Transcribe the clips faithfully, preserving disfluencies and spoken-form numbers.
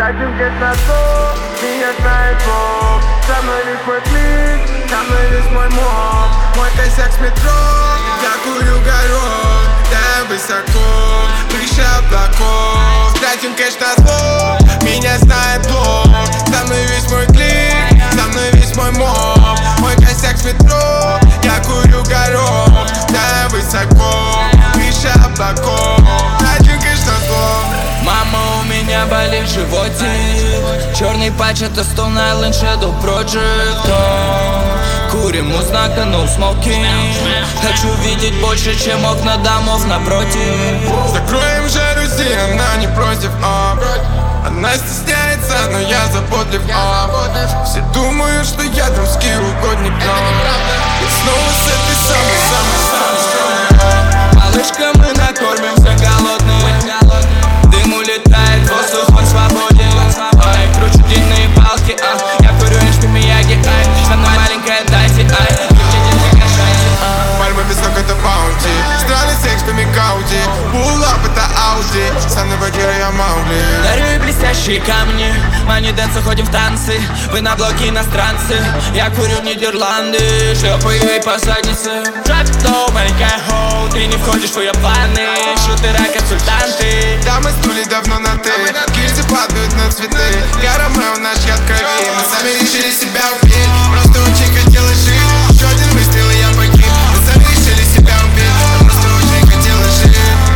Тратим кэш на сон, меня знает Бог. Со мной весь мой клик, со мной весь мой моб. Мой косяк с метро, я курю горох. Да, высоко, выше облаков. Тратим кэш на сон, меня знает Бог. Со мной весь мой клик, со мной весь мой моб. Мой косяк с метро, я курю горох. Да, высоко, выше облаков. Тратим кэш на сон. Мама, у меня болит в животе. Черный патч, это Stone Island Shadow Project. Курим у знака no smoking. Хочу видеть больше, чем окна домов напротив. Закроем жалюзи, она не против, а она стесняется, но я заботлив, а все думают, что я дружский угодник, но и снова с этой самой-самой-самой. Малышка, мы накормимся голодные. Дым улетает, воздух, он свободен. Ай, кручу длинные палки, а я курю эшки Мияги, ай. Со мной маленькая Дайси, ай. Пальма песок, это баунти. Странный секс по Микаути. Пул-ап, это Ауди. Со мной Багира, я Маугли. Дарю блестящие камни. Мани дэнс, ходим в танцы. Вы на блоке иностранцы. Я курю Нидерланды. Шлепаю ей по заднице. Джак-то, маленькая хоу. Ты не входишь в ее планы. Шутера, консультанты. Да, мы стули давно на ты. Гильзы падают на цветы. Я Ромео, наш яд крови. Мы сами решили себя убить. Просто очень хотела жить. Еще один выстрел, и я погиб. Мы сами решили себя убить. Просто очень хотела жить.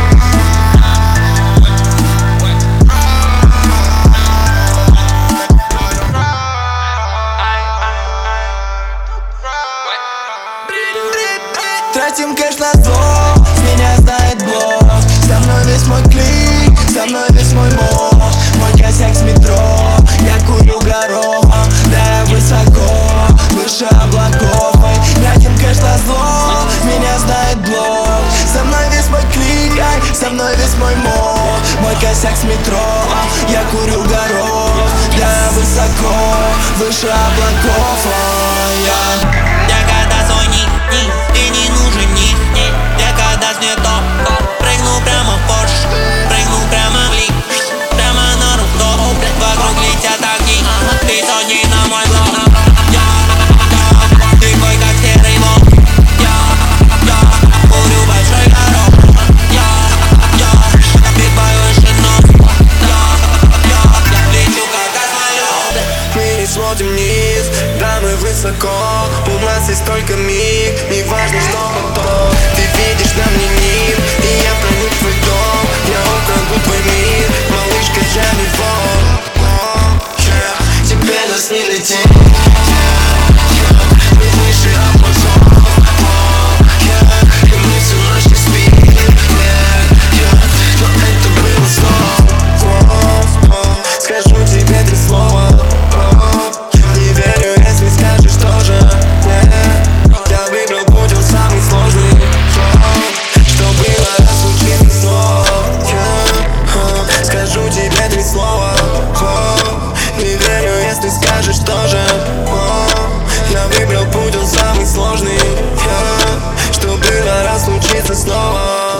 Тратим кэш на зло, с меня знает блог. Со мной весь мой клик, со мной весь мой моб. Мой косяк с метро, я курю горох. Да, я высоко, выше облаков. Тратим кэш на зло, с меня знает блог. Со мной весь мой клик, со мной весь мой моб. Мой косяк с метро, я курю горох. Да, я высоко, выше облаков. Я когда звонит, ты не нужен ни, я когда снято, прыгну прямо в Порш, прыгну прямо в лик, прямо на руку, вокруг летят огни, ты сотни на мой блог. Ты мой как серый волк, курю большой горох, ты повыше нос, лечу как космолет. Мы не смотрим вниз, да мы высоко. У нас есть только миг, не важно, что потом. Ты видишь на мне нип, и я проник в твой дом. Я украду твой мир, малышка, я не вор. yeah. Тебе нас не летит, yeah. yeah. Мы выше облаков, yeah. И мы всю ночь не спим, yeah. Yeah. Но это было снова. Скажу тебе три слова. Не верю, если скажешь тоже. Я выбрал путь, он самый сложный. Что было, случится снова. Скажу тебе три слова. Не верю, если скажешь тоже. Я выбрал путь, он самый сложный. Что было, раз случится снова.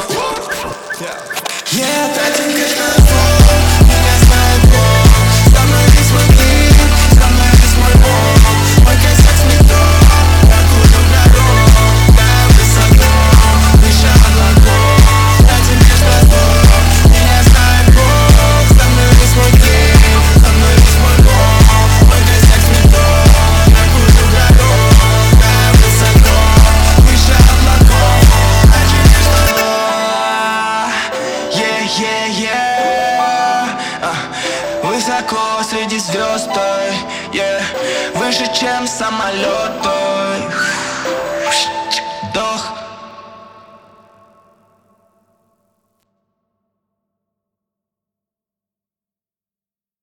Я тратим кэш на сон, меня знает Бог. Со мной весь мой клик, со мной весь мой моб. Мой косяк с метро, я курю горох. Да, я высоко, выше облаков. Тратим кэш на сон, меня знает Бог. Со мной весь мой клик, со мной весь мой моб. Мой косяк с метро, я курю горох. Да, я высоко, выше облаков. Тратим кэш на сон. Yeah, yeah, uh, высоко среди звезд, yeah. Выше, чем самолет.